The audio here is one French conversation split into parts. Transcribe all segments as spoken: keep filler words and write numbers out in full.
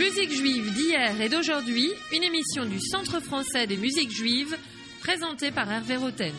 Musique juive d'hier et d'aujourd'hui, une émission du Centre français des musiques juives, présentée par Hervé Roten.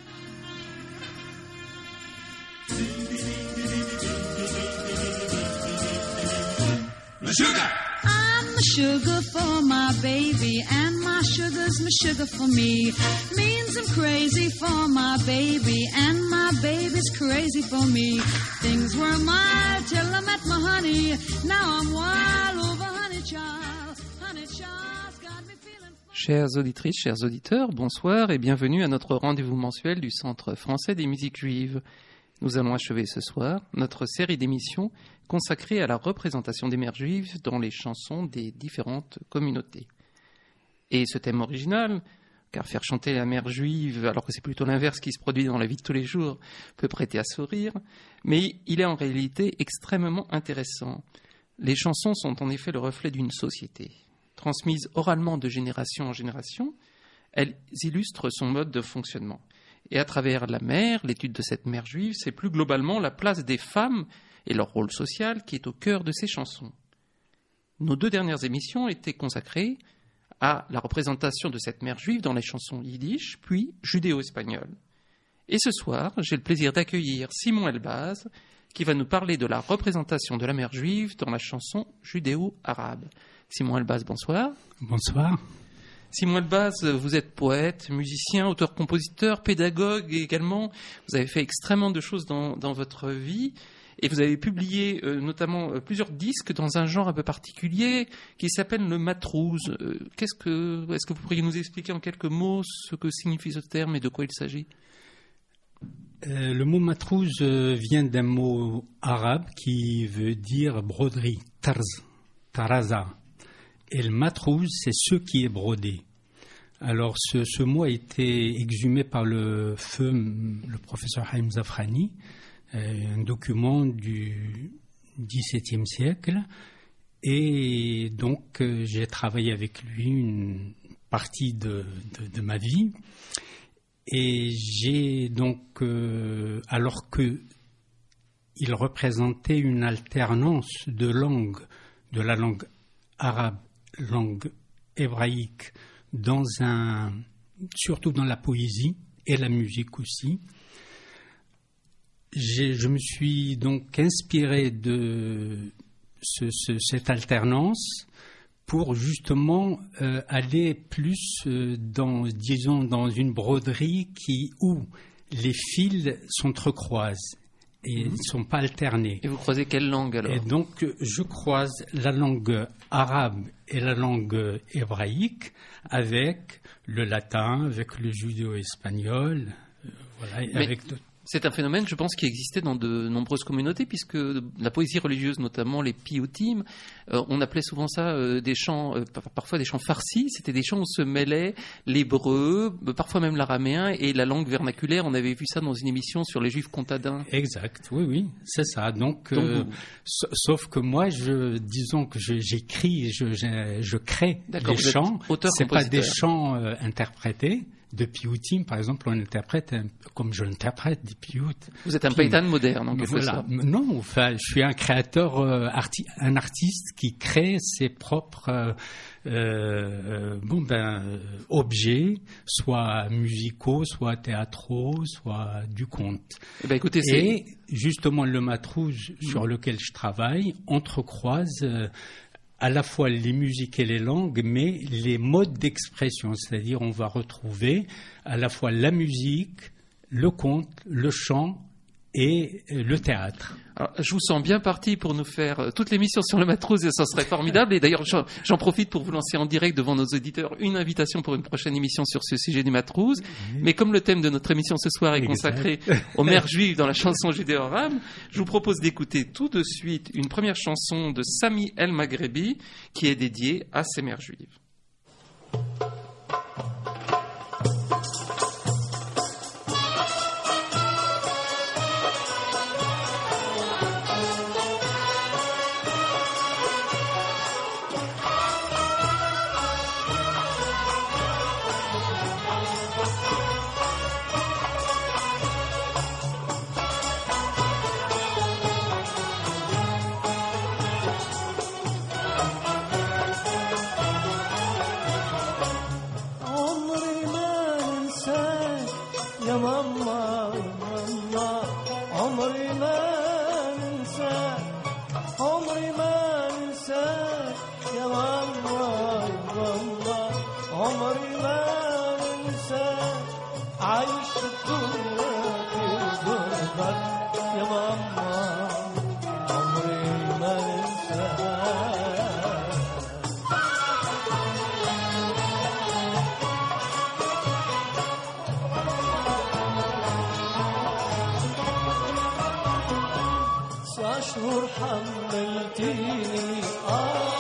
Sugar! I'm the sugar for my baby, and my sugar's my sugar for me. Means I'm crazy for my baby, and my baby's crazy for me. Things were mild till I met my honey. Now I'm wild over honey child. Honey child's got me feeling. Chères auditrices, chers auditeurs, bonsoir et bienvenue à notre rendez-vous mensuel du Centre français des musiques juives. Nous allons achever ce soir notre série d'émissions consacrée à la représentation des mères juives dans les chansons des différentes communautés. Et ce thème original, car faire chanter la mère juive, alors que c'est plutôt l'inverse qui se produit dans la vie de tous les jours, peut prêter à sourire, mais il est en réalité extrêmement intéressant. Les chansons sont en effet le reflet d'une société. Transmises oralement de génération en génération, elles illustrent son mode de fonctionnement. Et à travers la mère, l'étude de cette mère juive, c'est plus globalement la place des femmes et leur rôle social qui est au cœur de ces chansons. Nos deux dernières émissions étaient consacrées à la représentation de cette mère juive dans les chansons yiddish, puis judéo-espagnoles. Et ce soir, j'ai le plaisir d'accueillir Simon Elbaz, qui va nous parler de la représentation de la mère juive dans la chanson judéo-arabe. Simon Elbaz, bonsoir. Bonsoir. Simon Elbaz, vous êtes poète, musicien, auteur-compositeur, pédagogue également. Vous avez fait extrêmement de choses dans, dans votre vie et vous avez publié euh, notamment euh, plusieurs disques dans un genre un peu particulier qui s'appelle le matrouze. Euh, qu'est-ce que, est-ce que vous pourriez nous expliquer en quelques mots ce que signifie ce terme et de quoi il s'agit ? euh, Le mot matrouze euh, vient d'un mot arabe qui veut dire broderie, tarz, taraza. Et le matrouze, c'est ce qui est brodé. Alors, ce, ce mot a été exhumé par le feu, le professeur Haïm Zafrani, euh, un document du dix-septième siècle. Et donc, euh, j'ai travaillé avec lui une partie de, de, de ma vie. Et j'ai donc, euh, alors que il représentait une alternance de langues, de la langue arabe, langue hébraïque, dans un, surtout dans la poésie et la musique aussi. J'ai, je me suis donc inspiré de ce, ce, cette alternance pour justement euh, aller plus euh, dans, disons, dans une broderie qui, où les fils s'entrecroisent et ne sont pas alternés. Et vous croisez quelle langue alors ? Et donc, je croise la langue arabe et la langue hébraïque avec le latin, avec le judéo-espagnol, euh, voilà, Mais avec d'autres. C'est un phénomène, je pense, qui existait dans de nombreuses communautés, puisque la poésie religieuse, notamment les piyutim, euh, on appelait souvent ça euh, des chants, euh, parfois des chants farcis. C'était des chants où se mêlaient l'hébreu, parfois même l'araméen et la langue vernaculaire. On avait vu ça dans une émission sur les juifs comtadins. Exact, oui, oui, c'est ça. Donc, Donc euh, vous... sauf que moi, je, disons que je, j'écris, je, je, je crée D'accord, les chants. C'est pas des chants euh, interprétés. De piyutim, par exemple, on interprète, un, comme je l'interprète, des piyut. Vous êtes un paytan moderne, en quelque voilà. sorte. Non, enfin, je suis un créateur, euh, arti- un artiste qui crée ses propres euh, euh, bon, ben, euh, objets, soit musicaux, soit théâtraux, soit du conte. Eh ben, écoutez, c'est... Et justement, le matrouze mmh. sur lequel je travaille entrecroise euh, à la fois les musiques et les langues, mais les modes d'expression. C'est-à-dire, on va retrouver à la fois la musique, le conte, le chant et le théâtre. Alors, je vous sens bien parti pour nous faire toute l'émission sur le matrouze et ça serait formidable. Et d'ailleurs, j'en, j'en profite pour vous lancer en direct devant nos auditeurs une invitation pour une prochaine émission sur ce sujet du matrouze. Oui. Mais comme le thème de notre émission ce soir est exact. Consacré aux mères juives dans la chanson judéo-arabe, je vous propose d'écouter tout de suite une première chanson de Sami El Maghrebi qui est dédiée à ces mères juives. عمري ما ننساك عمري ما ننساك يا ماما ماما عمري ما ننساك عايش في الدنيا في غربك يا ماما عمري ما ننساك أشهر حملتيني آه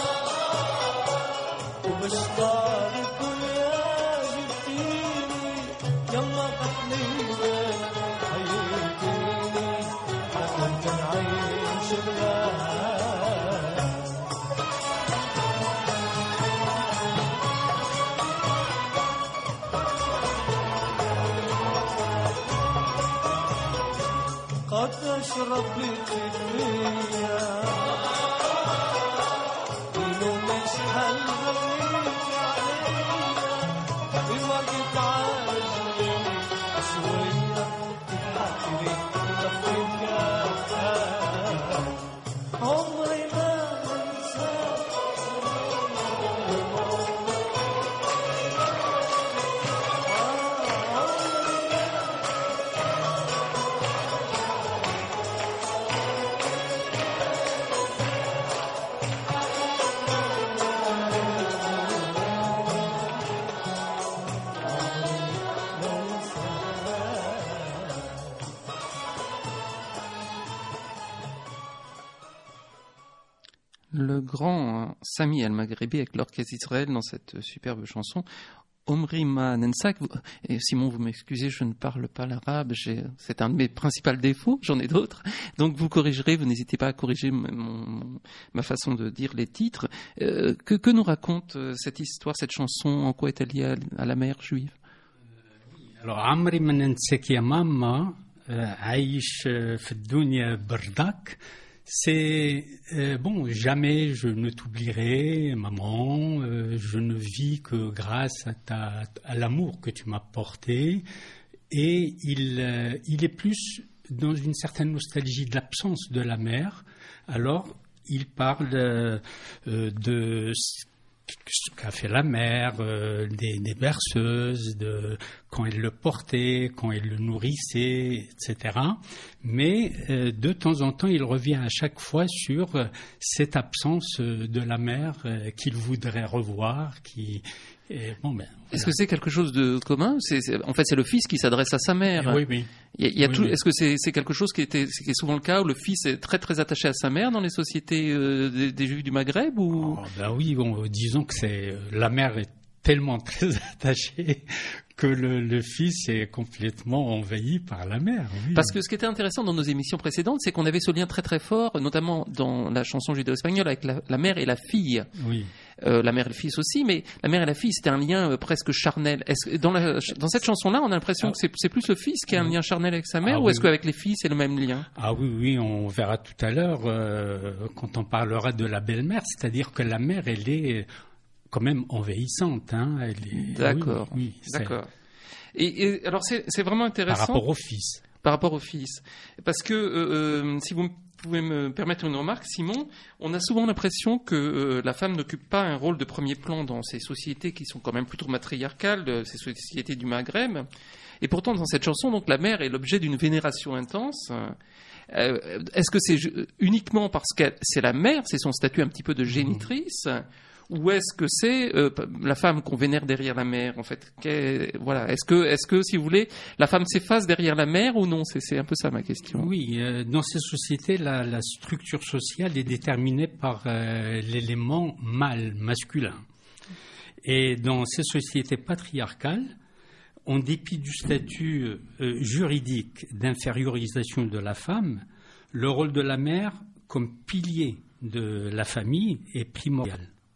وبشطار الدنيا جبتيني يما تحليلي حييتيني ما كنت نعيش بلاك قد أشرب بكفية إنه مش حلغيك علينا بما قد عاجلي شوية تحكي تفكك عمري ما أنساك Le grand Sami El-Maghrebi avec l'Orchestre Israël dans cette superbe chanson Omri Ma Nensak. Et Simon, vous m'excusez, je ne parle pas l'arabe, j'ai... c'est un de mes principaux défauts, j'en ai d'autres. Donc vous corrigerez, vous n'hésitez pas à corriger mon, mon, ma façon de dire les titres. Euh, que, que nous raconte cette histoire, cette chanson, en quoi est-elle liée à, à la mère juive? Alors, Amri Ma Nensak ya Mama, Aïch Fedounia Bardak. C'est, euh, bon, jamais je ne t'oublierai, maman, euh, je ne vis que grâce à, ta, à l'amour que tu m'as porté. Et il, euh, il est plus dans une certaine nostalgie de l'absence de la mère. Alors, il parle euh, de ce qu'a fait la mère, euh, des, des berceuses, de quand elle le portait, quand elle le nourrissait, et cetera. Mais euh, de temps en temps, il revient à chaque fois sur euh, cette absence euh, de la mère euh, qu'il voudrait revoir, qui et, bon, ben, voilà. Est-ce que c'est quelque chose de commun? c'est, c'est, En fait, c'est le fils qui s'adresse à sa mère. Oui, oui. Il y a, il y a oui, tout, oui. Est-ce que c'est, c'est quelque chose qui, était, qui est souvent le cas où le fils est très très attaché à sa mère dans les sociétés euh, des, des Juifs du Maghreb ou... Oh, ben oui, bon, disons que c'est la mère est tellement très attachée que le, le fils est complètement envahi par la mère. Oui. Parce que ce qui était intéressant dans nos émissions précédentes, c'est qu'on avait ce lien très très fort, notamment dans la chanson judéo-espagnole, avec la, la mère et la fille. Oui. Euh, la mère et le fils aussi, mais la mère et la fille, c'était un lien euh, presque charnel. Est-ce que dans, la, dans cette chanson-là, on a l'impression ah. que c'est, c'est plus le fils qui a un lien charnel avec sa mère, ah, ou est-ce oui, qu'avec les filles, c'est le même lien? Ah oui, oui, on verra tout à l'heure euh, quand on parlera de la belle-mère, c'est-à-dire que la mère, elle est quand même envahissante. Hein, elle est, D'accord. Oui, oui, D'accord. Et, et alors, c'est, c'est vraiment intéressant. Par rapport au fils. Par rapport au fils. Parce que, euh, si vous pouvez me permettre une remarque, Simon, on a souvent l'impression que euh, la femme n'occupe pas un rôle de premier plan dans ces sociétés qui sont quand même plutôt matriarcales, de ces sociétés du Maghreb. Et pourtant, dans cette chanson, donc, la mère est l'objet d'une vénération intense. Euh, est-ce que c'est uniquement parce que c'est la mère, c'est son statut un petit peu de génitrice, ou est-ce que c'est euh, la femme qu'on vénère derrière la mère, en fait? Voilà. Est-ce que, est-ce que, si vous voulez, la femme s'efface derrière la mère ou non? C'est, c'est un peu ça ma question. Oui, euh, dans ces sociétés, la, la structure sociale est déterminée par euh, l'élément mâle, masculin. Et dans ces sociétés patriarcales, en dépit du statut euh, juridique d'infériorisation de la femme, le rôle de la mère comme pilier de la famille est primordial.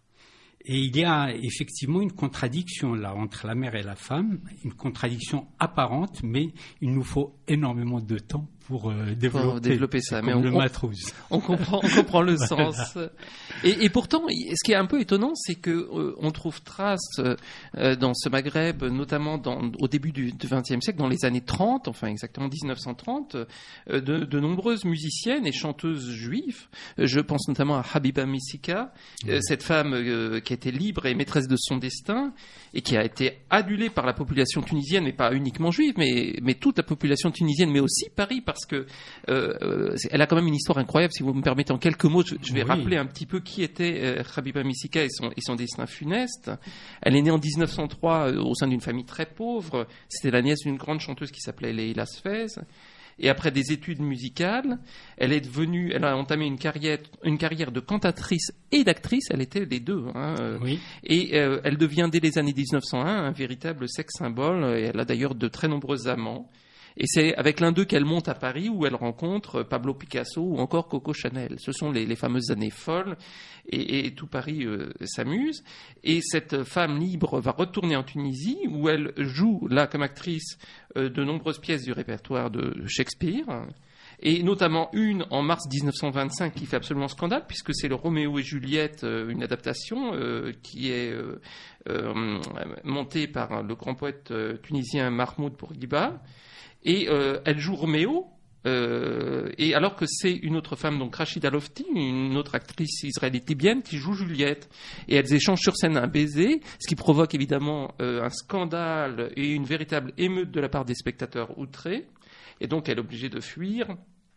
Et il y a effectivement une contradiction là entre la mère et la femme, une contradiction apparente, mais il nous faut énormément de temps pour euh, développer, pour développer ça. comme Mais on, le on, matrouze. on comprend, on comprend le sens. Et, et pourtant, ce qui est un peu étonnant, c'est que euh, on trouve trace euh, dans ce Maghreb, notamment dans, au début du vingtième siècle, dans les années trente, enfin exactement dix-neuf cent trente, euh, de, de nombreuses musiciennes et chanteuses juives. Je pense notamment à Habiba Misika, euh, cette femme euh, qui était libre et maîtresse de son destin et qui a été adulée par la population tunisienne, mais pas uniquement juive, mais, mais toute la population tunisienne, mais aussi Paris, parce que euh, elle a quand même une histoire incroyable. Si vous me permettez en quelques mots, je, je vais Oui. rappeler un petit peu qui était euh, Habiba Misika et son, et son destin funeste. Elle est née en dix-neuf cent trois euh, au sein d'une famille très pauvre. C'était la nièce d'une grande chanteuse qui s'appelait Leila Sfez. Et après des études musicales, elle est devenue, elle a entamé une carrière, une carrière de cantatrice et d'actrice. Elle était les deux. Hein, euh, Oui. Et euh, elle devient dès les années dix-neuf cent un un véritable sex symbole. Et elle a d'ailleurs de très nombreux amants. Et c'est avec l'un d'eux qu'elle monte à Paris, où elle rencontre Pablo Picasso ou encore Coco Chanel. Ce sont les, les fameuses années folles, et, et tout Paris euh, s'amuse. Et cette femme libre va retourner en Tunisie, où elle joue, là, comme actrice, euh, de nombreuses pièces du répertoire de Shakespeare, et notamment une en mars dix-neuf cent vingt-cinq qui fait absolument scandale, puisque c'est le Roméo et Juliette, euh, une adaptation euh, qui est euh, euh, montée par le grand poète euh, tunisien Mahmoud Bourguiba. Et euh, elle joue Roméo, euh, et alors que c'est une autre femme, donc Rachida Lofti, une autre actrice israélite libyenne, qui joue Juliette. Et elles échangent sur scène un baiser, ce qui provoque évidemment euh, un scandale et une véritable émeute de la part des spectateurs outrés. Et donc elle est obligée de fuir.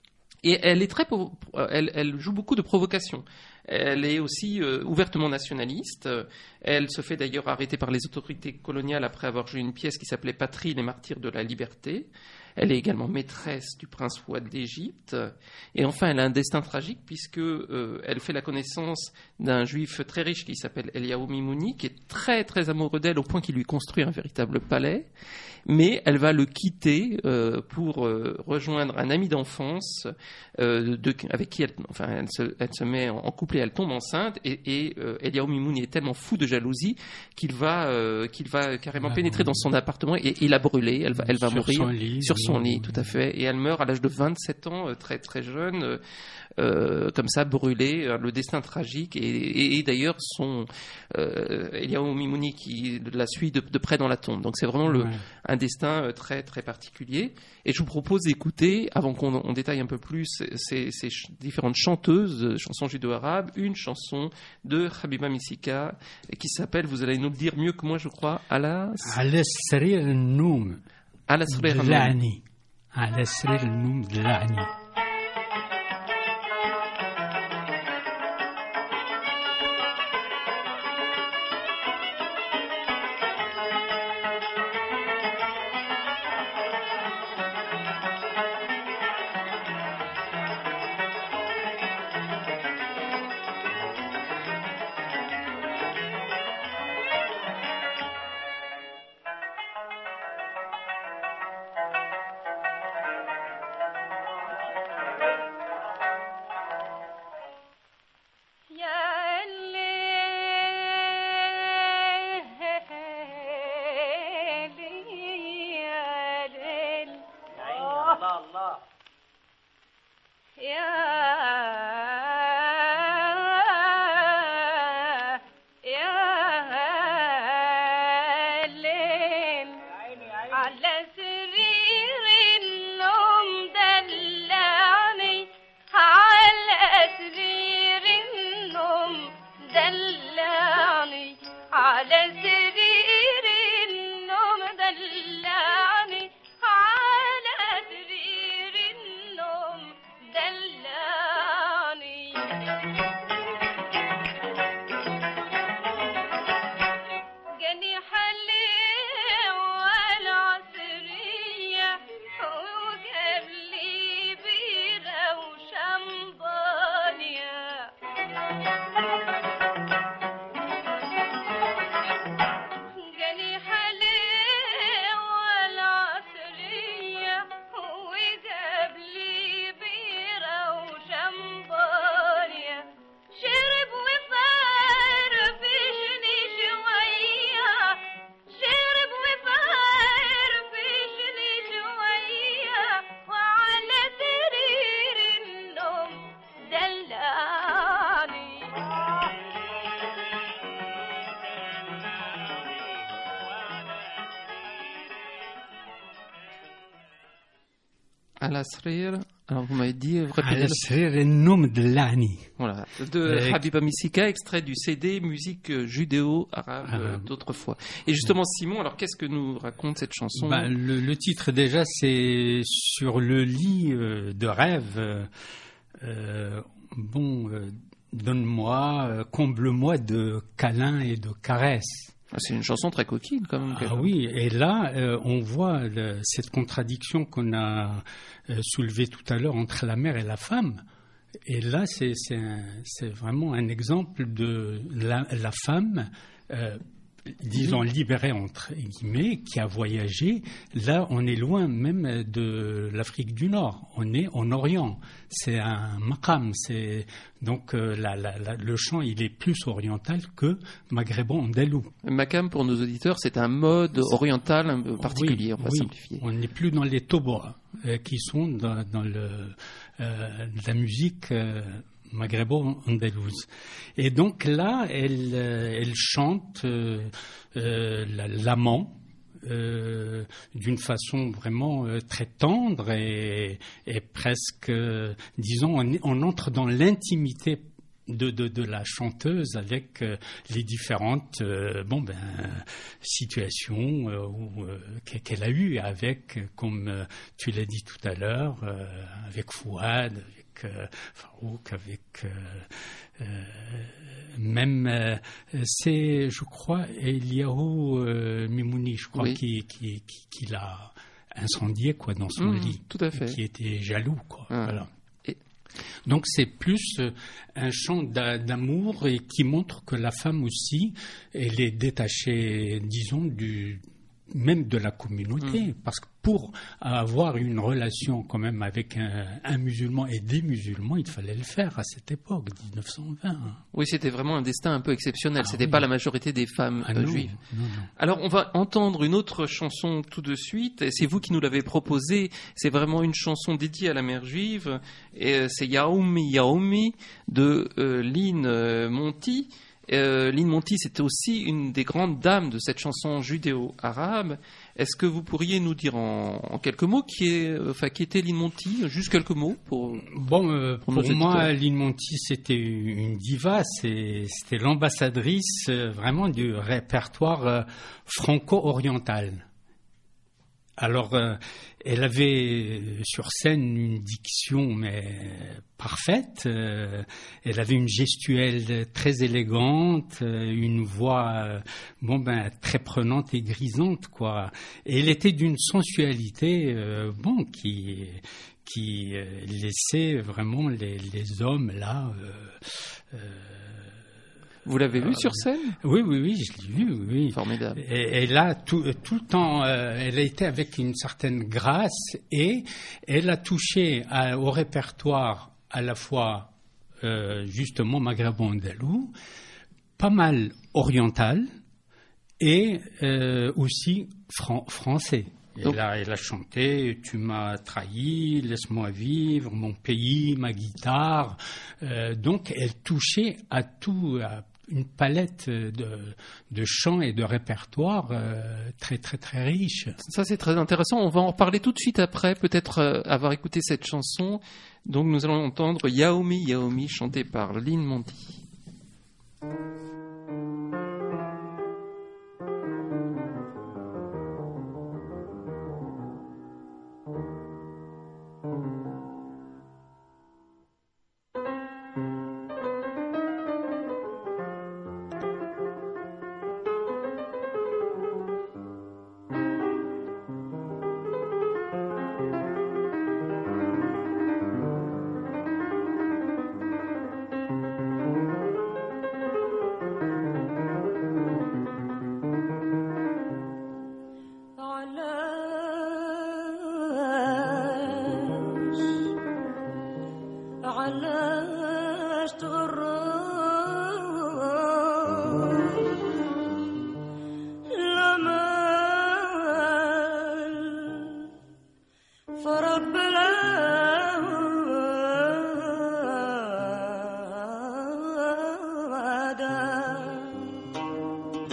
Et elle est très, elle, elle joue beaucoup de provocation. Elle est aussi euh, ouvertement nationaliste. Elle se fait d'ailleurs arrêter par les autorités coloniales après avoir joué une pièce qui s'appelait Patrie, les martyrs de la liberté. Elle est également maîtresse du prince Fouad d'Égypte. Et enfin, elle a un destin tragique puisque euh, elle fait la connaissance d'un juif très riche qui s'appelle Eliaou Mimouni, qui est très très amoureux d'elle au point qu'il lui construit un véritable palais. Mais elle va le quitter euh, pour euh, rejoindre un ami d'enfance euh, de, avec qui elle, enfin, elle, se, elle se met en couple et elle tombe enceinte. Et, et euh, Eliaou Mimouni est tellement fou de jalousie qu'il va, euh, qu'il va carrément ah, pénétrer dans son appartement et, et la brûler. Elle va, elle va sur mourir son lit, sur son oui, lit, tout à fait. Et elle meurt à l'âge de vingt-sept ans, euh, très très jeune. Euh, Euh, comme ça, brûlé, euh, le destin tragique, et, et, et d'ailleurs son euh, Eliaou Mimouni qui la suit de, de près dans la tombe. Donc c'est vraiment le, ouais. un destin euh, très très particulier. Et je vous propose d'écouter, avant qu'on on détaille un peu plus ces, ces ch- différentes chanteuses, euh, chansons judo-arabes, une chanson de Habiba Misika qui s'appelle, vous allez nous le dire mieux que moi, je crois, Ala على السرير النوم Ala Srir Al-Noum. دلعني على السرير النوم دلعني. Al-Asrir. Alors vous m'avez dit, répétez-le. Al-Asrir النوم دلعني. Voilà, de Euh, Habiba Missika, extrait du C D musique judéo-arabe euh, Ah. d'autrefois. Et justement, Simon, alors qu'est-ce que nous raconte cette chanson? Ben, le, le titre déjà, c'est sur le lit euh, de rêve. euh, euh, bon, euh, donne-moi, euh, comble-moi de câlins et de caresses. Ah, c'est une chanson très coquine quand même. Ah oui, et là, euh, on voit le- cette contradiction qu'on a euh, soulevée tout à l'heure entre la mère et la femme. Et là, c'est c'est un- c'est vraiment un exemple de la, la femme, euh, disons libérée entre guillemets, qui a voyagé. Là, on est loin même de l'Afrique du Nord. On est en Orient. C'est un maqam. C'est donc euh, la- la- la- le chant, il est plus oriental que maghrébin-andalou. Makam, pour nos auditeurs, c'est un mode oriental un peu particulier, Oui, on va oui. simplifier. On n'est plus dans les tobois euh, qui sont dans, dans le, euh, la musique euh, maghrébin-andalouse. Et donc là, elle, euh, elle chante euh, euh, la- l'amant. Euh, d'une façon vraiment euh, très tendre et, et presque, euh, disons, on, on entre dans l'intimité de, de, de la chanteuse avec euh, les différentes euh, bon, ben, situations euh, où, euh, qu'e- qu'elle a eues avec, euh, comme euh, tu l'as dit tout à l'heure, euh, avec Fouad, avec euh, Farouk, avec euh, euh, même, euh, c'est, je crois, Eliaou euh, Mimouni, je crois, Oui. qui, qui, qui, qui l'a incendié quoi, dans son Mmh, lit, tout à fait. qui était jaloux. Quoi, Ah. voilà. Et- Donc c'est plus euh, un chant d'a- d'amour et qui montre que la femme aussi, elle est détachée, disons, du même de la communauté, parce que pour avoir une relation quand même avec un, un musulman et des musulmans, il fallait le faire à cette époque, dix-neuf cent vingt. Oui, c'était vraiment un destin un peu exceptionnel. Ah C'était oui. pas la majorité des femmes Ah euh, non, juives. non, non. Alors, on va entendre une autre chanson tout de suite. Et c'est vous qui nous l'avez proposée. C'est vraiment une chanson dédiée à la mère juive. Et euh, c'est Yaoumi Yaoumi de euh, Lynn euh, Monty. Euh, Lynn Monty, c'était aussi une des grandes dames de cette chanson judéo-arabe. Est-ce que vous pourriez nous dire en, en quelques mots qui, est, enfin, qui était Lynn Monty? Juste quelques mots pour... Bon, euh, Pour pour, nos moi, auditeurs. Lynn Monty, c'était une diva, c'est- c'était l'ambassadrice euh, vraiment du répertoire euh, franco-oriental. Alors, euh, elle avait euh, sur scène une diction mais parfaite. euh, elle avait une gestuelle très élégante, euh, une voix euh, bon ben très prenante et grisante quoi. Et elle était d'une sensualité euh, bon qui qui euh, laissait vraiment les, les hommes là. Euh, euh, Vous l'avez vu sur scène? oui, oui, oui, je l'ai vu, oui. Formidable. Et, et là, tout, tout le temps, euh, elle a été avec une certaine grâce et elle a touché à- au répertoire à la fois, euh, justement, maghrébin-andalou, pas mal oriental et euh, aussi fran- français. Et Donc- là, elle a chanté « Tu m'as trahi, laisse-moi vivre, mon pays, ma guitare euh, ». Donc, elle touchait à tout, à une palette de, de chants et de répertoires euh, très, très, très riche. Ça, c'est très intéressant. On va en reparler tout de suite après, peut-être euh, avoir écouté cette chanson. Donc, nous allons entendre Yaomi Yaomi, chanté par Lynn Monty. علاش علاش تغرب الأمل فرب العادة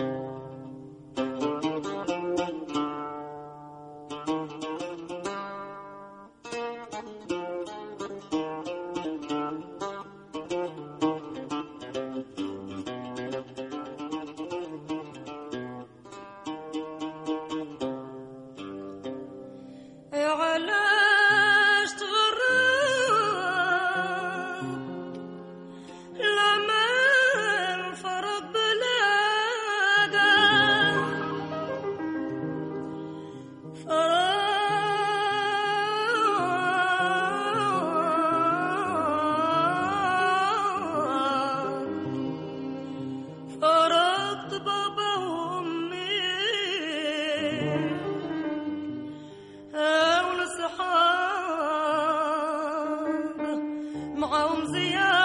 معهم زيادة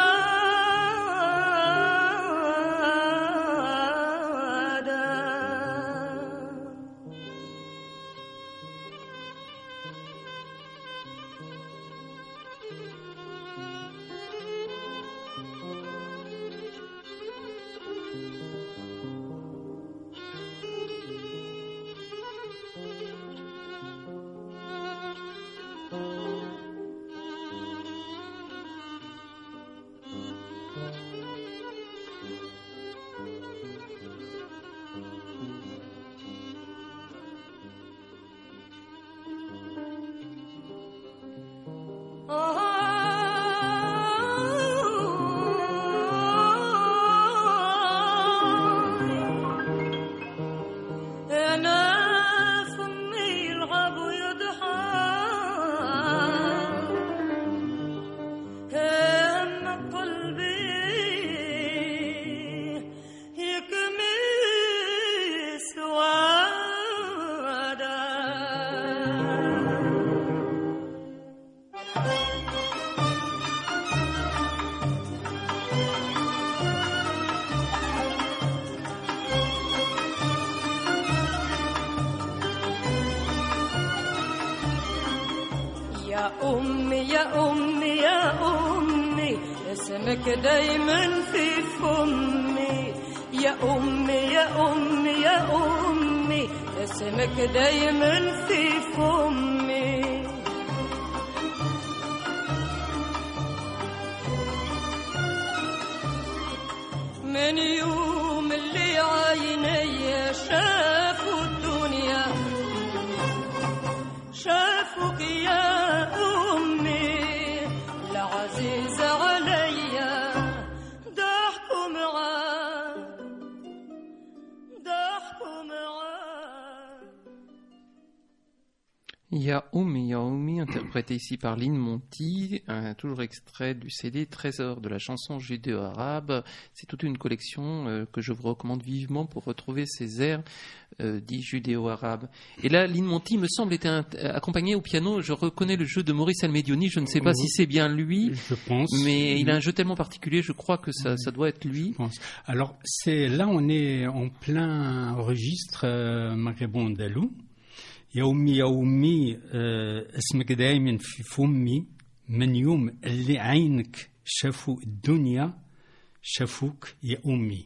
أمي يا أمي يا أمي اسمك دايما في فمي يا أمي يا أمي يا أمي اسمك دايما في فمي من يوم اللي عيني شافوا الدنيا شافوك يا عزيزة عليا ضحكوا معاه ضحكوا معاه. Ya Oumi, Ya Oumi, interprété ici par Lynn Monty, un toujours extrait du C D Trésor de la chanson judéo-arabe. C'est toute une collection euh, que je vous recommande vivement pour retrouver ces airs euh, dits judéo-arabes. Et là, Lynn Monty, me semble, était un, accompagné au piano. Je reconnais le jeu de Maurice Almedioni. Je ne sais pas oui, si c'est bien lui, je pense, mais il a un jeu tellement particulier. Je crois que ça, ça doit être lui. Je pense. Alors, c'est là, on est en plein registre euh, maghrébin andalou. يا أمي يا أمي اسمك دايما في فمي من يوم اللي عينك شافوا الدنيا شافوك يا أمي.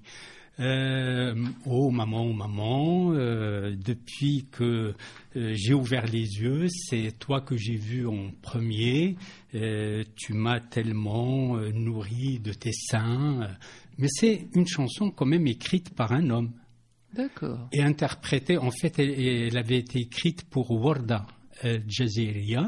Euh, oh maman, maman, euh, depuis que euh, j'ai ouvert les yeux, c'est toi que j'ai vu en premier. Euh, tu m'as tellement euh, nourri de tes seins. Mais c'est une chanson quand même écrite par un homme. D'accord. Et interprétée, en fait, elle, elle avait été écrite pour Warda Jazeria.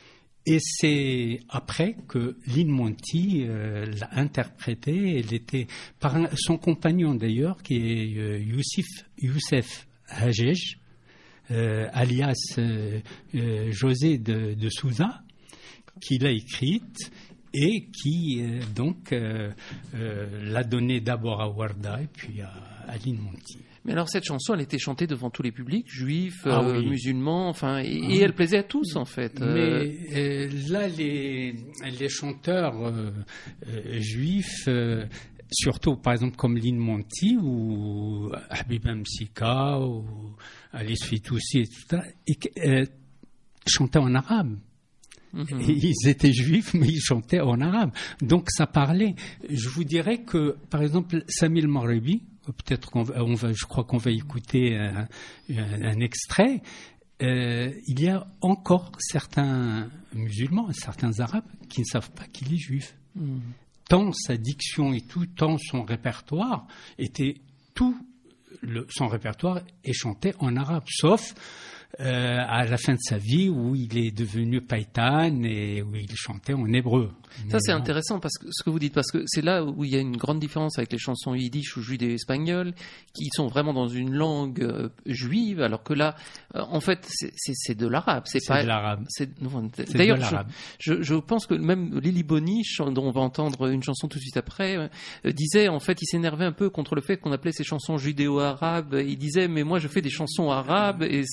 Et c'est après que Lynn Monty euh, l'a interprétée. Elle était par un, son compagnon d'ailleurs, qui est euh, Youssef, Youssef Hajej, euh, alias euh, euh, José de, de Souza, qui l'a écrite et qui euh, donc euh, euh, l'a donnée d'abord à Warda et puis à, à Lynn Monty. Mais alors cette chanson, elle était chantée devant tous les publics, juifs, ah, euh, oui. musulmans, enfin, et, ah, et elle plaisait à tous en fait. Mais euh, là, les, les chanteurs euh, euh, juifs, euh, surtout par exemple comme Lynn Monty ou Habiba Msika ou Alice Fitoussi et tout ça, et, euh, chantaient en arabe. Mm-hmm. Et ils étaient juifs, mais ils chantaient en arabe. Donc ça parlait. Je vous dirais que, par exemple, Sami El-Maghribi, peut-être qu'on va, on va, je crois qu'on va écouter un, un, un extrait. Euh, il y a encore certains musulmans, certains arabes qui ne savent pas qu'il est juif. Mm. Tant sa diction et tout, tant son répertoire était tout le, son répertoire est chanté en arabe, sauf Euh, à la fin de sa vie où il est devenu païtan et où il chantait en hébreu. Ça, c'est intéressant parce que ce que vous dites, parce que c'est là où il y a une grande différence avec les chansons yiddish ou judéo-espagnoles qui sont vraiment dans une langue euh, juive, alors que là, euh, en fait, c'est, c'est, c'est de l'arabe. C'est, c'est pas, de l'arabe. C'est, non, c'est d'ailleurs, de l'arabe. Je, je, je pense que même Lili Boni, dont on va entendre une chanson tout de suite après, euh, disait, en fait, il s'énervait un peu contre le fait qu'on appelait ces chansons judéo-arabes. Il disait, mais moi, je fais des chansons arabes et c'est tout, quoi.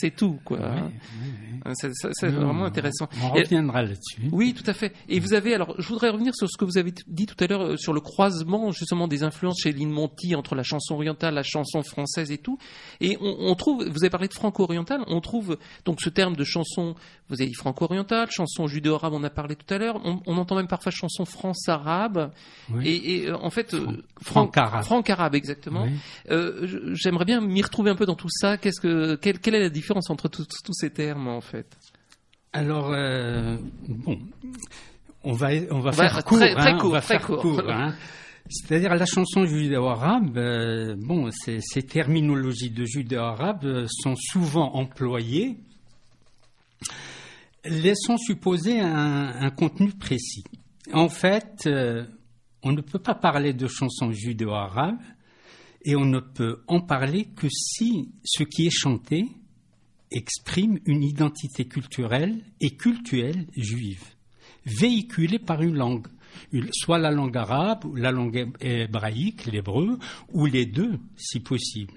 quoi. Ouais, hein. ouais, ouais. C'est, c'est, c'est Non, vraiment intéressant. On Et- reviendra là-dessus. Oui, tout à fait. Et vous avez, alors, je voudrais revenir sur ce que vous avez t- dit tout à l'heure, euh, sur le croisement, justement, des influences chez Lynn Monty entre la chanson orientale, la chanson française et tout. Et on, on trouve, vous avez parlé de franco-orientale, on trouve donc ce terme de chanson, vous avez dit franco-orientale, chanson judéo-arabe, on a parlé tout à l'heure, on, on entend même parfois chanson france-arabe. Oui. Et, et, euh, en fait, euh, Fran- fran- franc-arabe. franc-arabe, exactement. Oui. Euh, je- j'aimerais bien m'y retrouver un peu dans tout ça. Qu'est-ce que, quelle, quelle est la différence entre tous- tous ces termes, en fait? Alors, euh, bon, on va, on va Ouais, faire court. très- très hein, court, on va très faire court. court, hein. C'est-à-dire la chanson judéo-arabe, euh, bon, ces, ces terminologies de judéo-arabe euh, sont souvent employées, laissant supposer un, un contenu précis. En fait, euh, on ne peut pas parler de chansons judéo-arabes et on ne peut en parler que si ce qui est chanté exprime une identité culturelle et cultuelle juive, véhiculée par une langue, une- soit la langue arabe, ou la langue hébraïque, l'hébreu, ou les deux, si possible.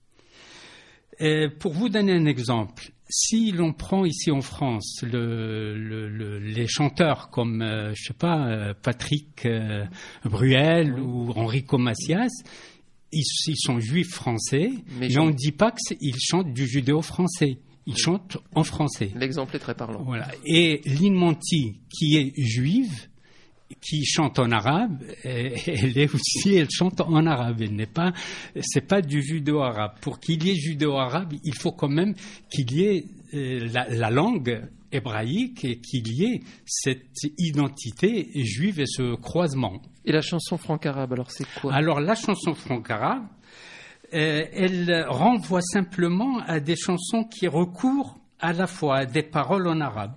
Et pour vous donner un exemple, si l'on prend ici en France le, le, le, les chanteurs comme, euh, je sais pas, euh, Patrick euh, Bruel ou Enrico Macias, ils, ils sont juifs français, Mais mais, je- on ne dit pas qu'ils chantent du judéo-français. Ils chantent en français. L'exemple est très parlant. Voilà. Et Lynn Monty, qui est juive, qui chante en arabe, euh, elle est aussi, elle chante en arabe. Elle n'est pas, c'est pas du judéo-arabe. Pour qu'il y ait judéo-arabe, il faut quand même qu'il y ait euh, la, la langue hébraïque et qu'il y ait cette identité juive et ce croisement. Et la chanson franc-arabe, alors c'est quoi? Alors la chanson franc-arabe, euh, elle renvoie simplement à des chansons qui recourent à la fois à des paroles en arabe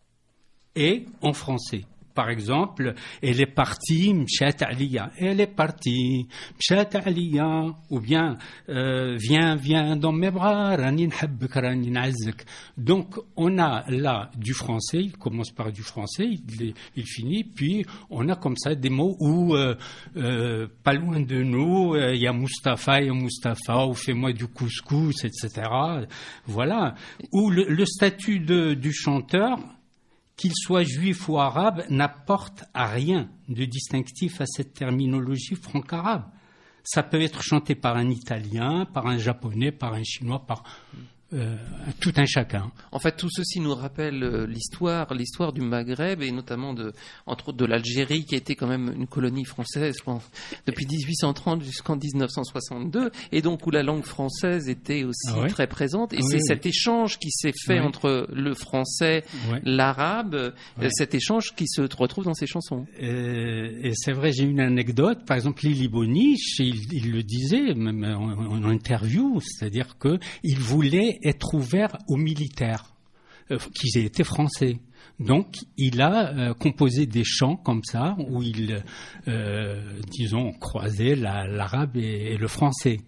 et en français. Par exemple, elle est partie, Mchat Aliya, elle est partie, Mchat Aliya, ou bien euh, viens, viens dans mes bras, Rani nhabbek, Rani na'azzek. Donc, on a là du français, il commence par du français, il, il finit, puis on a comme ça des mots où, euh, euh, pas loin de nous, il euh, y a Mustapha, il y a Mustapha, ou fais-moi du couscous, et cetera. Voilà. Où le, le statut de, du chanteur, qu'il soit juif ou arabe, n'apporte à rien de distinctif à cette terminologie franco-arabe. Ça peut être chanté par un Italien, par un Japonais, par un Chinois, par euh, tout un chacun. En fait, tout ceci nous rappelle euh, l'histoire, l'histoire du Maghreb et notamment de, entre autres de l'Algérie, qui a été quand même une colonie française bon, depuis dix-huit cent trente jusqu'en dix-neuf cent soixante-deux, et donc où la langue française était aussi Ah ouais. très présente. Et Oui, c'est oui. cet échange qui s'est fait Oui. entre le français, Ouais. l'arabe, euh, Ouais. cet échange qui se retrouve dans ces chansons. Euh, et c'est vrai, j'ai une anecdote. Par exemple, Lili Bonich, il, il le disait même en, en interview, c'est-à-dire que il voulait être ouvert aux militaires, euh, qu'ils étaient français. Donc, il a euh, composé des chants comme ça, où il, euh, disons, croisait la, l'arabe et, et le français.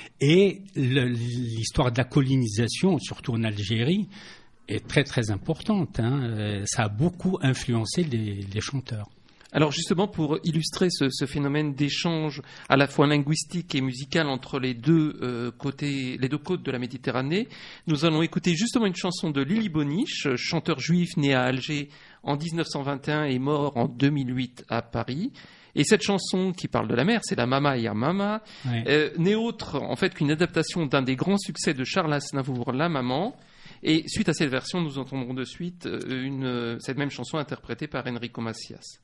Et le, l'histoire de la colonisation, surtout en Algérie, est très très importante. Hein. Euh, Ça a beaucoup influencé les, les chanteurs. Alors justement, pour illustrer ce, ce phénomène d'échange à la fois linguistique et musical entre les deux euh, côtés, les deux côtes de la Méditerranée, nous allons écouter justement une chanson de Lili Bonich, chanteur juif né à Alger en dix-neuf cent vingt et un et mort en deux mille huit à Paris. Et cette chanson qui parle de la mer, c'est la Mama Ya Mama, Ouais. euh, n'est autre en fait qu'une adaptation d'un des grands succès de Charles Aznavour, La Maman. Et suite à cette version, nous entendrons de suite euh, une, cette même chanson interprétée par Enrico Macias.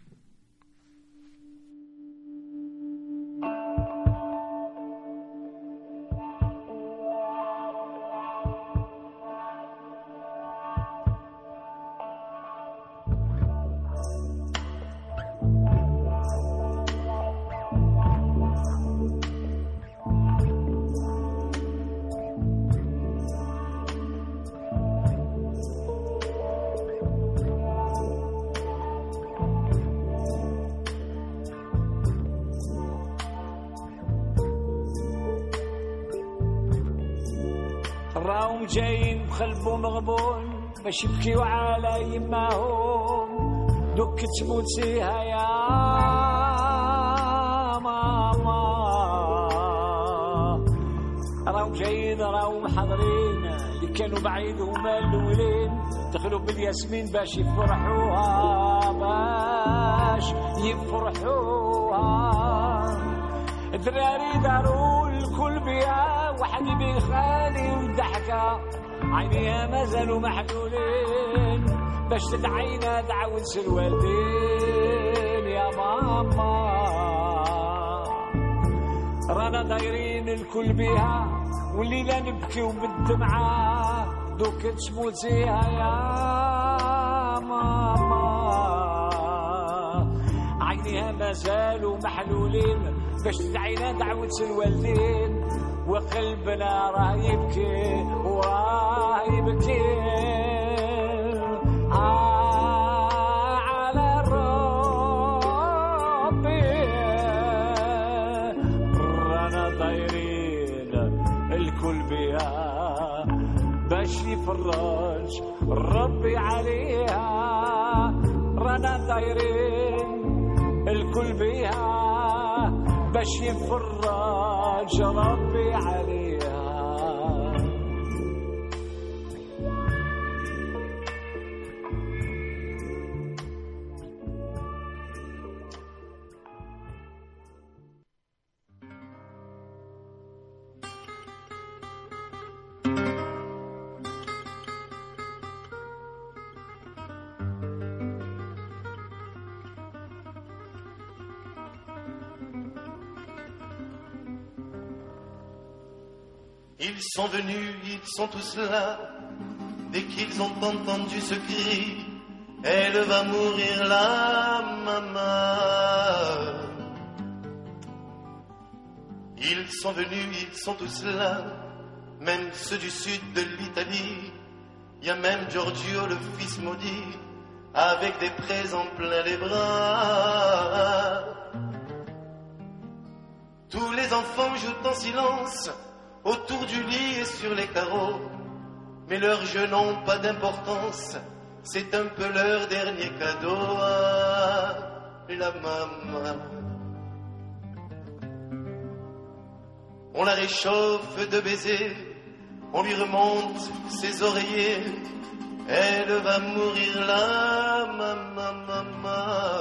راهم جايين بقلبهم مغبون باش يبكيو على يماهم دوك تموت فيها يا ماما راهم جايين راهم حاضرين اللي كانوا بعيد هما الاولين دخلوا بالياسمين باش يفرحوها باش يفرحوها الدراري داروا الكل بيها وحدي بخالي وضحكة عينيها مازالوا محلولين باش تدعينا دعوة الوالدين يا ماما رانا دايرين الكل بيها والليلة نبكي وبالدمعة دوك تموتيها يا ماما عينيها مازالوا محلولين باش تدعينا دعوة الوالدين وقلبنا راه يبكي وراه يبكي آه على ربي رانا دايرين الكل بيها باش يفرج ربي عليها رانا دايرين الكل بيها باش يفرج ربي عليها Ils sont venus, ils sont tous là. Dès qu'ils ont entendu ce cri, elle va mourir là, maman. Ils sont venus, ils sont tous là. Même ceux du sud de l'Italie. Y a même Giorgio, le fils maudit, avec des présents plein les bras. Tous les enfants jouent en silence autour du lit et sur les carreaux, mais leurs jeux n'ont pas d'importance, c'est un peu leur dernier cadeau à la maman. On la réchauffe de baisers, on lui remonte ses oreillers, elle va mourir là, maman, maman.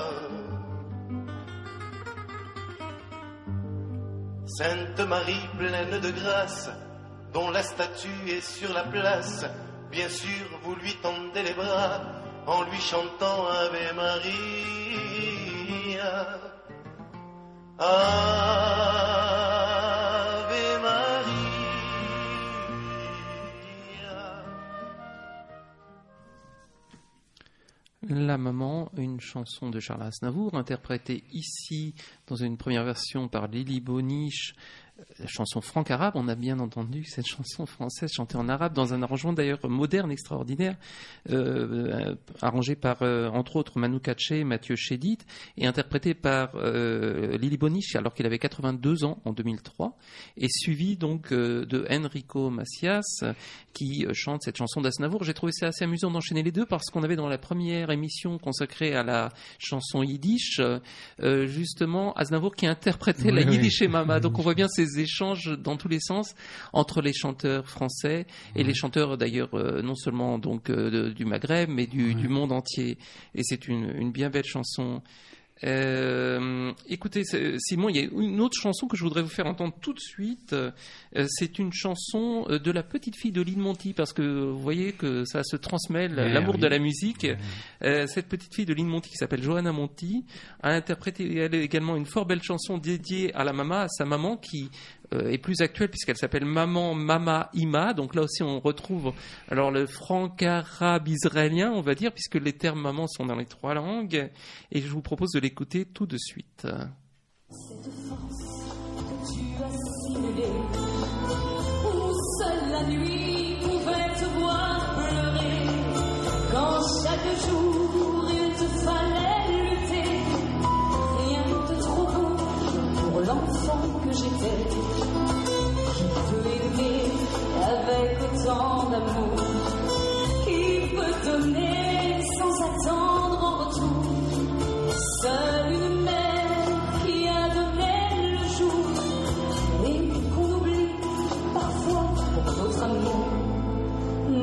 Sainte Marie pleine de grâce, dont la statue est sur la place, bien sûr vous lui tendez les bras en lui chantant Ave Maria. Ave Maria. La maman, une chanson de Charles Aznavour, interprétée ici dans une première version par Lily Boniche, la chanson franc-arabe. On a bien entendu cette chanson française chantée en arabe dans un arrangement d'ailleurs moderne, extraordinaire, euh, arrangé par, euh, entre autres, Manu Katché et Mathieu Chédid, et interprété par euh, Lily Boniche alors qu'il avait quatre-vingt-deux ans en deux mille trois, et suivi donc euh, de Enrico Macias qui euh, chante cette chanson d'Aznavour. J'ai trouvé ça assez amusant d'enchaîner les deux parce qu'on avait dans la première émission consacrée à la chanson yiddish, euh, justement Aznavour qui interprétait oui, la yiddish et mama. Donc on voit bien ces échanges dans tous les sens entre les chanteurs français et oui. les chanteurs d'ailleurs euh, non seulement donc euh, de, du Maghreb mais du, oui. du monde entier. Et c'est une, une bien belle chanson. Euh, écoutez, Simon, il y a une autre chanson que je voudrais vous faire entendre tout de suite. Euh, c'est une chanson de la petite fille de Lynn Monty, parce que vous voyez que ça se transmet, oui, l'amour oui. de la musique. Oui. Euh, cette petite fille de Lynn Monty, qui s'appelle Johanna Monty, a interprété elle également une fort belle chanson dédiée à la maman, à sa maman, qui euh, est plus actuelle puisqu'elle s'appelle Maman Mama Ima. Donc là aussi, on retrouve alors le franc-arabe israélien, on va dire, puisque les termes maman sont dans les trois langues. Et je vous propose de l'écouter tout de suite. Cette force que tu as simulée, où seule la nuit pouvait te voir pleurer, quand chaque jour il te fallait lutter, rien de trop beau pour l'enfant que j'étais, qui peut aimer avec autant d'amour, qui peut donner sans attendre en retour. Seule une mère qui a donné le jour et qu'on oublie parfois pour notre amour.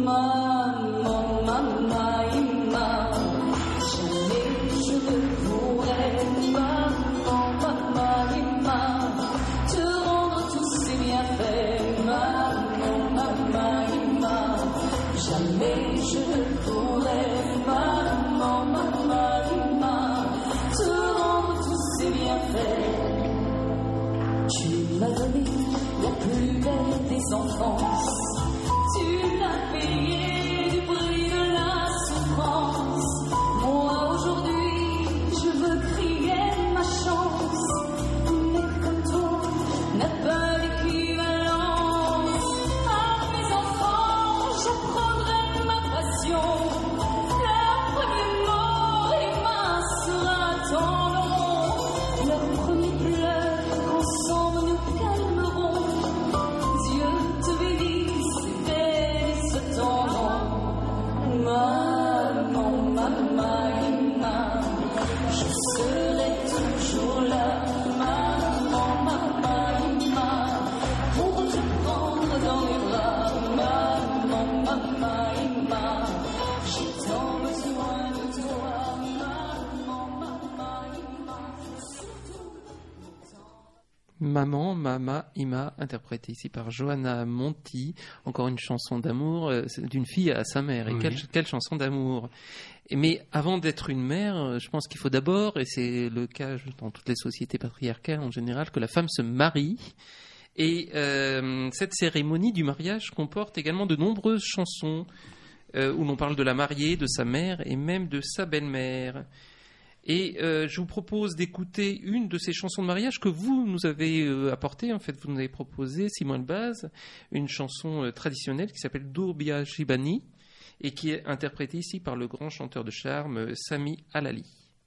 pleurs des enfances. Tu l'as payé du prix de la souffrance. Moi aujourd'hui, je veux crier ma chance. Mais comme toi, n'a pas d'équivalence. À mes enfants, j'apprendrai ma passion. Leur premier mot et ma sera tant long. Leur premier pleur, qu'ensemble nous calmerons. Dieu te bénisse et bénisse ton nom. Maman, maman, maman, je serai toujours là. Maman, maman, maman, pour te prendre dans mes bras. Maman, maman, maman, j'ai tant besoin de toi. Maman, maman, maman, surtout tant. Maman, Mama, Ima, interprétée ici par Johanna Monti, encore une chanson d'amour euh, c'est d'une fille à sa mère. Et Oui. quelle, quelle chanson d'amour. Et Mais avant d'être une mère, euh, je pense qu'il faut d'abord, et c'est le cas dans toutes les sociétés patriarcales en général, que la femme se marie. Et euh, cette cérémonie du mariage comporte également de nombreuses chansons euh, où l'on parle de la mariée, de sa mère et même de sa belle-mère. Et euh, je vous propose d'écouter une de ces chansons de mariage que vous nous avez euh, apportées. En fait, vous nous avez proposé, Simon Elbaz, une chanson euh, traditionnelle qui s'appelle Dourbia Shibani et qui est interprétée ici par le grand chanteur de charme euh, Sami Alali.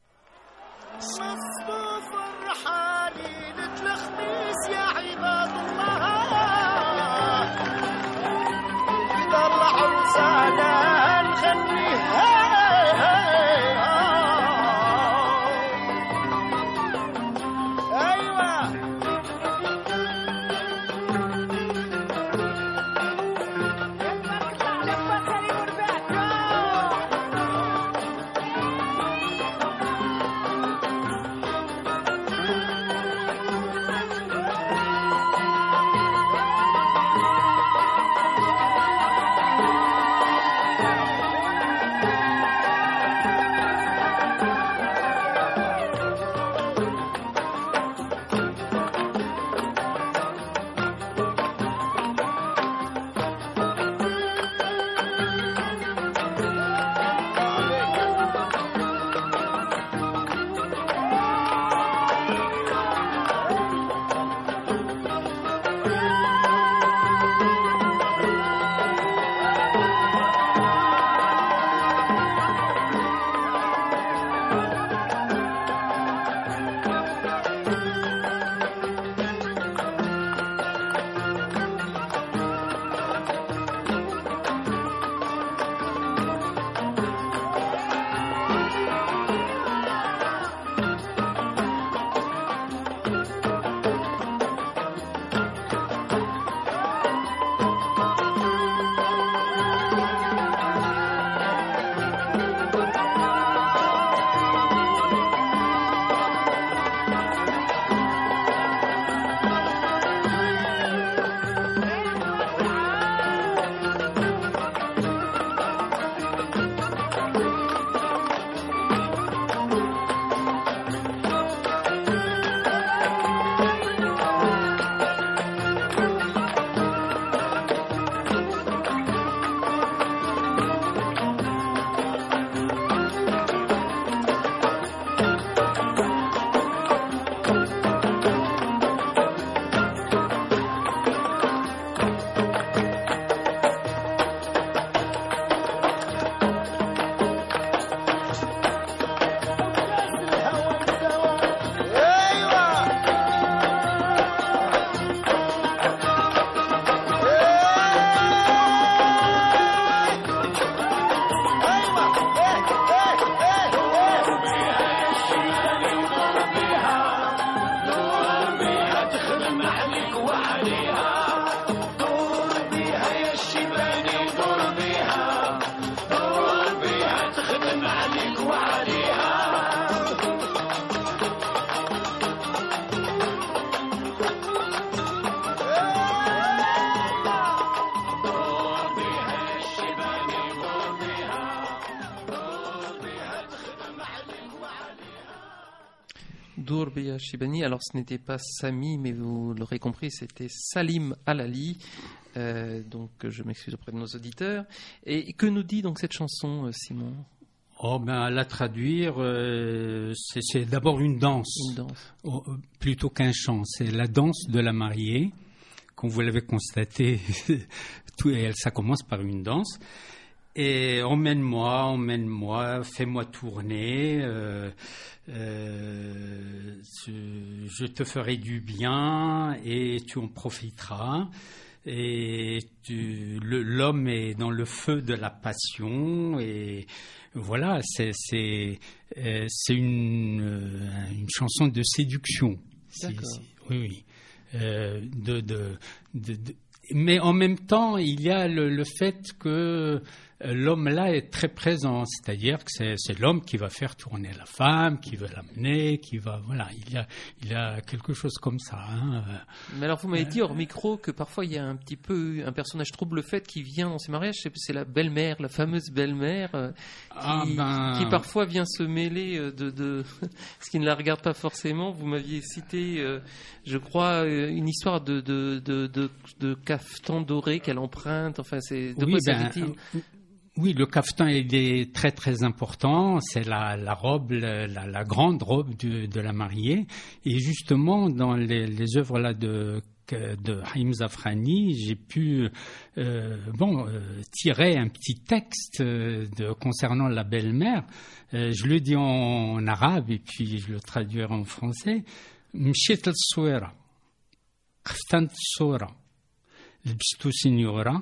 مصفوف الرحالي مثل الخميس يا عباد الله طلعوا رسالة نغنيها أيوة Dourbia Shibani. Alors, ce n'était pas Sami, mais vous l'aurez compris, c'était Salim Alali. Euh, donc, je m'excuse auprès de nos auditeurs. Et que nous dit donc cette chanson, Simon ? Oh, ben, à la traduire, euh, c'est, c'est d'abord une danse, Une danse. oh, plutôt qu'un chant. C'est la danse de la mariée. Comme vous l'avez constaté, tout, elle, ça commence par une danse. Et emmène-moi, emmène-moi, fais-moi tourner, euh, euh, je te ferai du bien et tu en profiteras. Et tu, le, l'homme est dans le feu de la passion et voilà, c'est, c'est, euh, c'est une, euh, une chanson de séduction. D'accord. Si, si, oui, oui. Euh, de, de, de, de, mais en même temps, il y a le, le fait que l'homme là est très présent, c'est-à-dire que c'est, c'est l'homme qui va faire tourner la femme, qui va l'amener, qui va voilà, il y a il y a quelque chose comme ça. Hein. Mais alors vous m'avez dit hors micro que parfois il y a un petit peu un personnage trouble-fête qui vient dans ces mariages, c'est, c'est la belle-mère, la fameuse belle-mère euh, qui, Ah ben... qui parfois vient se mêler de, de ce qui ne la regarde pas forcément. Vous m'aviez cité, euh, je crois, une histoire de de de de, de cafetan doré qu'elle emprunte. Enfin, c'est de oui, quoi ben, s'agit-il ? Oui, le cafetan il est très très important. C'est la, la robe, la, la grande robe de, de la mariée. Et justement, dans les, les œuvres là de de Haïm Zafrani, j'ai pu euh, bon euh, tirer un petit texte de, concernant la belle-mère. Euh, je le dis en, en arabe et puis je le traduirai en français. Mshit al-Souera, Khaftan al-Soura, Lbstou Signora,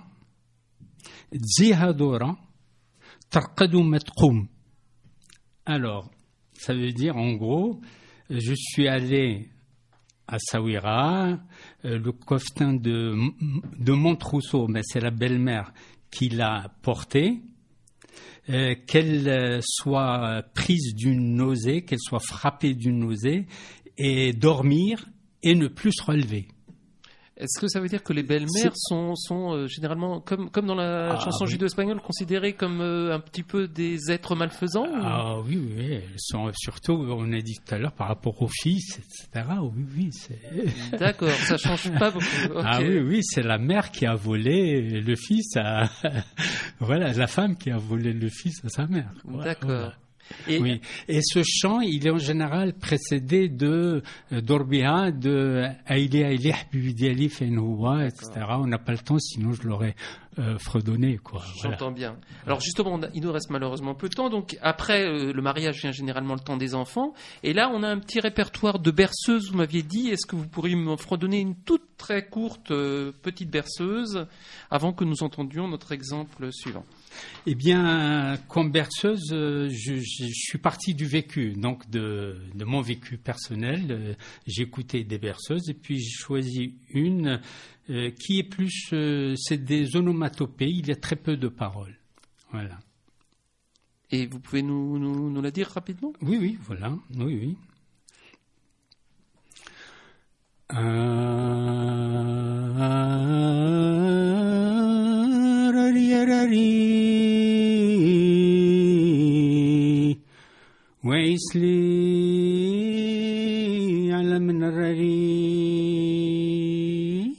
Dziha Dora, Tarqadou Matqoum. Alors, ça veut dire en gros, je suis allé à Saouira, euh, le coftin de, de Montrousseau, ben c'est la belle-mère qui l'a porté, euh, qu'elle euh, soit prise d'une nausée, qu'elle soit frappée d'une nausée, et dormir et ne plus se relever. Est-ce que ça veut dire que les belles-mères c'est... sont, sont euh, généralement, comme, comme dans la ah, chanson oui. judo-espagnole, considérées comme euh, un petit peu des êtres malfaisants ou... Ah oui, oui, elles sont surtout, on a dit tout à l'heure, par rapport aux fils, et cetera. Oui, oui, c'est... D'accord, ça change pas beaucoup. Okay. Ah oui, oui, c'est la mère qui a volé le fils à... voilà, la femme qui a volé le fils à sa mère. D'accord. Voilà. Et, oui. Et ce chant, il est en général précédé de euh, Dorbiha, de Aïli Aïli Habibi Diali Fenhoua, et cetera. On n'a pas le temps, sinon je l'aurais euh, fredonné, quoi. J'entends voilà. bien. Alors justement, il nous reste malheureusement peu de temps. Donc après euh, le mariage vient généralement le temps des enfants. Et là, on a un petit répertoire de berceuses. Vous m'aviez dit, est-ce que vous pourriez me fredonner une toute très courte euh, petite berceuse avant que nous entendions notre exemple suivant? Eh bien, comme berceuse, je, je, je suis parti du vécu, donc de, de mon vécu personnel. J'ai écouté des berceuses et puis j'ai choisi une euh, qui est plus, euh, c'est des onomatopées. Il y a très peu de paroles. Voilà. Et vous pouvez nous, nous, nous la dire rapidement ? Oui, oui, voilà. Oui, oui. ويسلي على من الرري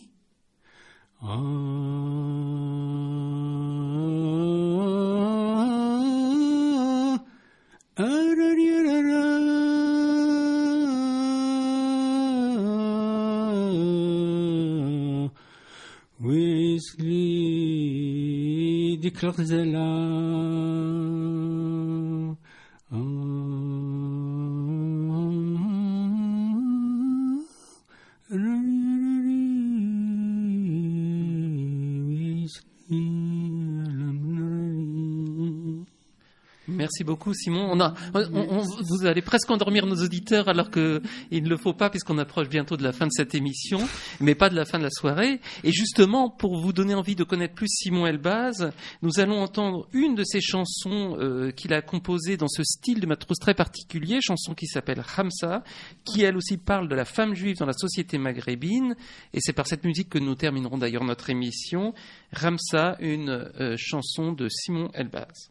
ويسلي ديك الغزالة Merci beaucoup, Simon. On a, on, on, vous allez presque endormir nos auditeurs alors qu'il ne le faut pas puisqu'on approche bientôt de la fin de cette émission, mais pas de la fin de la soirée. Et justement, pour vous donner envie de connaître plus Simon Elbaz, nous allons entendre une de ses chansons euh, qu'il a composées dans ce style de matrouz très particulier, chanson qui s'appelle Hamsa, qui elle aussi parle de la femme juive dans la société maghrébine. Et c'est par cette musique que nous terminerons d'ailleurs notre émission. Hamsa, une euh, chanson de Simon Elbaz.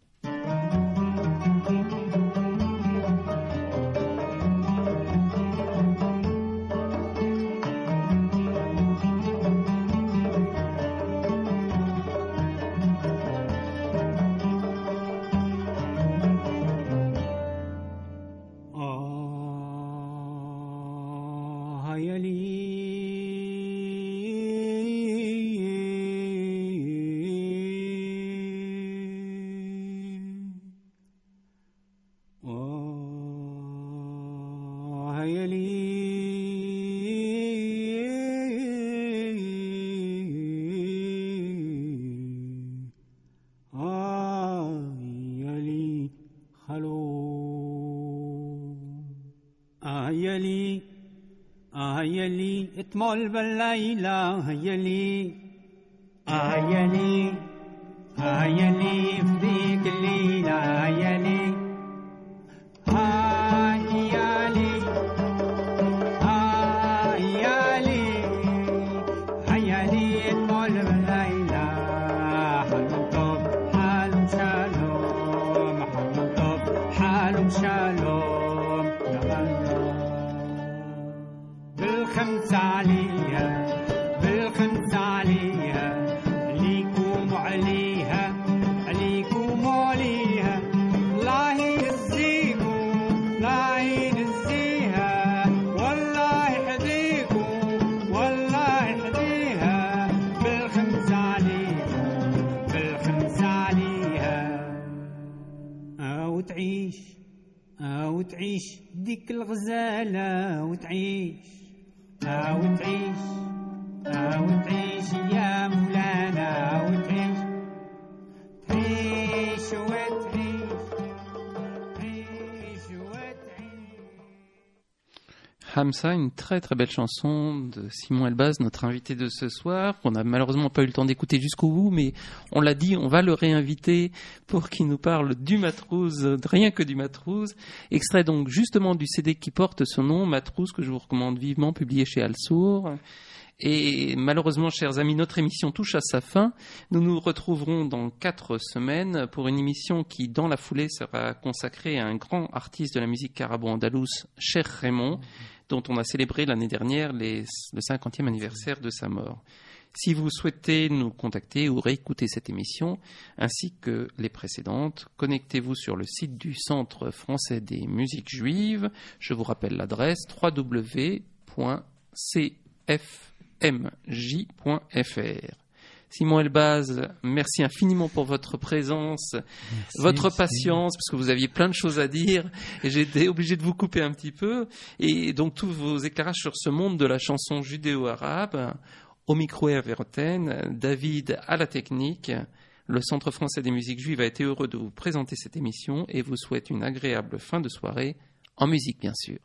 اتمول بالليلة هيلي هيلي هيلي في ذيك الليلة هيلي هيلي هيلي هيلي اتمول بالليلة حنطب حالم شالوم حنطب حالم شالوم بالخمسة عليها بالخمسة عليها ليكم عليها عليكم عليها الله يهزيكم الله يهزيها والله يحذيكم والله يحذيها بالخمسة عليها بالخمسة عليها أو تعيش أو تعيش ديك الغزالة وتعيش أو تعيش أو تعيش يا مولانا أو تعيش تعيش وتعيش تعيش وتعيش. Hamza, une très très belle chanson de Simon Elbaz, notre invité de ce soir, qu'on n'a malheureusement pas eu le temps d'écouter jusqu'au bout, mais on l'a dit, on va le réinviter pour qu'il nous parle du Matrouze, rien que du Matrouze, extrait donc justement du C D qui porte son nom, Matrouze, que je vous recommande vivement, publié chez Alsour. Et malheureusement, chers amis, notre émission touche à sa fin. Nous nous retrouverons dans quatre semaines pour une émission qui, dans la foulée, sera consacrée à un grand artiste de la musique carabo-andalouse, Cheikh Raymond, dont on a célébré l'année dernière les, le cinquantième anniversaire de sa mort. Si vous souhaitez nous contacter ou réécouter cette émission, ainsi que les précédentes, connectez-vous sur le site du Centre français des musiques juives. Je vous rappelle l'adresse w w w point c f m j point f r. Simon Elbaz, merci infiniment pour votre présence, merci, votre patience, parce que vous aviez plein de choses à dire, et j'ai été obligé de vous couper un petit peu. Et donc tous vos éclairages sur ce monde de la chanson judéo-arabe, au micro Hervé Roten, David à la technique. Le Centre français des musiques juives a été heureux de vous présenter cette émission et vous souhaite une agréable fin de soirée, en musique bien sûr.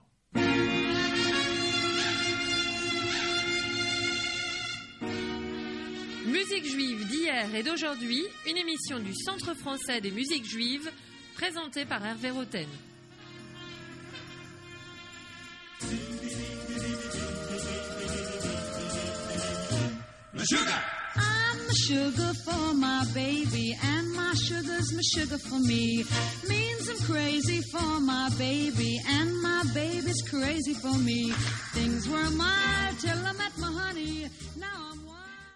Musique juive d'hier et d'aujourd'hui, une émission du Centre français des musiques juives, présentée par Hervé Roten. I'm the sugar for my baby, and my sugar's my sugar for me. Means I'm crazy for my baby, and my baby's crazy for me. Things were mine